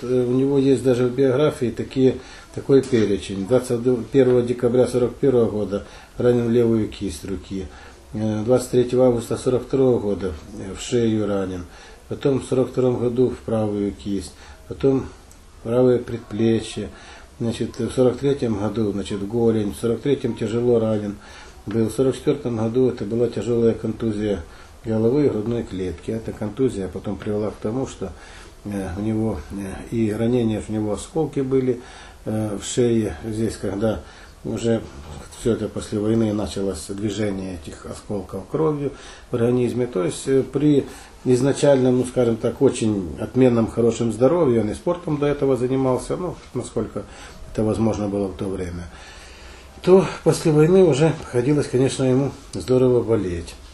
у него есть даже в биографии такой перечень. 21 декабря 1941 года ранен в левую кисть руки. 23 августа 1942 года в шею ранен. Потом в 1942 году в правую кисть. Потом правое предплечье. Значит, в 1943 году, значит, голень. В 1943 тяжело ранен был. В 1944 году это была тяжелая контузия головы и грудной клетки. Эта контузия потом привела к тому, что у него и ранения, у него осколки были в шее. Здесь, когда уже все это после войны началось движение этих осколков кровью в организме. То есть при изначальном, ну скажем так, очень отменном, хорошем здоровье, он и спортом до этого занимался, ну, насколько это возможно было в то время, то после войны уже приходилось, конечно, ему здорово болеть.